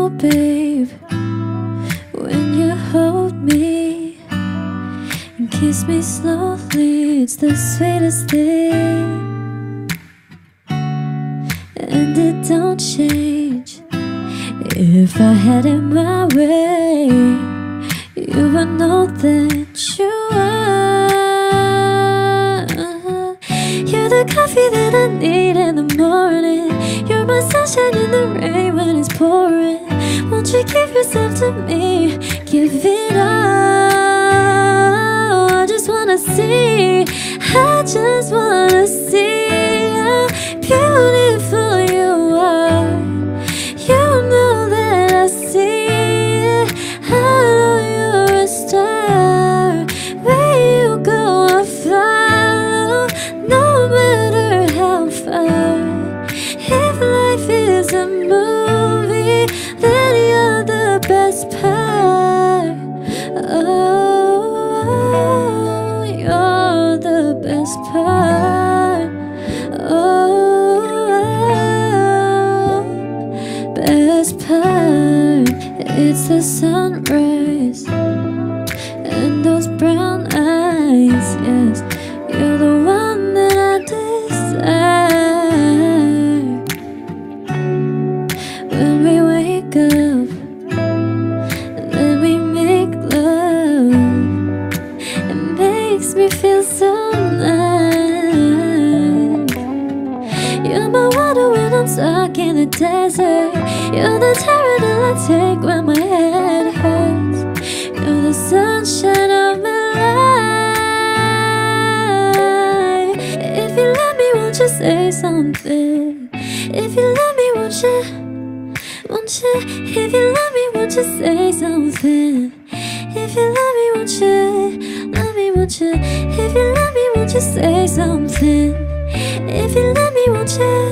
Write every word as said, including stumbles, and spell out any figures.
know, babe, when you hold me and kiss me slowly, it's the sweetest thing. And it don't change. If I had it my way, you would know that you are. You're the coffee that I need in the morning. You're my sunshine in the rain when it's pouring. Won't you give yourself to me? Give it all. I just wanna see, I just wanna see how beautiful you are. You know that I see it. I know you're a star. Where you go, I'll follow, no matter how far. If life is a movie, then you're the best part. Oh, you're the best part. Oh, best part. It's the sunrise and those brown eyes. Yes, you're the one that I desire. When we wake up, then we make love. It makes me feel so nice. You're my water when I'm stuck in the desert. You're the Tylenol I take when my head hurts. You're the sunshine of my life. If you love me, won't you say something? If you love me, won't you? Won't you? If you love me, won't you say something? If you love me, won't you? Love me, won't you? If you love me, won't you say something? If you love me, won't you?